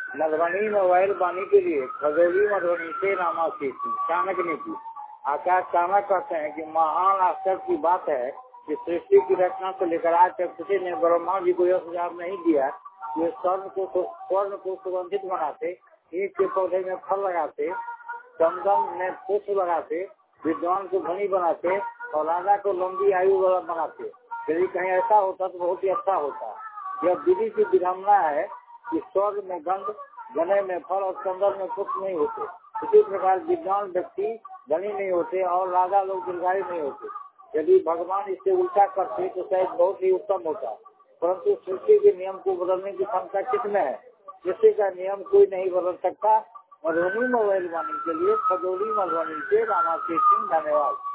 Madhubani mobile वाणी के लिए खगोली मधुबनी से रामाशीष चाणक्य ने की। आचार्य चाणक्य कहते हैं कि महान आश्चर्य की बात है कि सृष्टि की रचना से लेकर आज तक किसी ने ब्रह्मा जी को यह सुझाव नहीं दिया कि स्वर्ण को सुगंधित बनाते, ईंट के पौधे में फल लगाते, चंदन में पुष्प लगाते, विद्वान को धनी बनाते और राजा को लंबी आयु वाला बनाते। यदि कहीं ऐसा होता तो बहुत ही अच्छा होता। यह विधि की विडम्बना है कि स्वर्ग में गंध, गने में फल और चंदन में पुष्प नहीं होते। इसी प्रकार विद्वान व्यक्ति धनी नहीं होते और राजा लोग दीर्घायु नहीं होते। यदि भगवान इससे उल्टा करते तो शायद बहुत ही उत्तम होता, परंतु सृष्टि के नियम को बदलने की क्षमता किसमें है? सृष्टि का नियम कोई नहीं बदल सकता। मधुबनी मोबाइल वाणी के लिए खगोली मधुबनी से रामाशीष सिंह, धन्यवाद।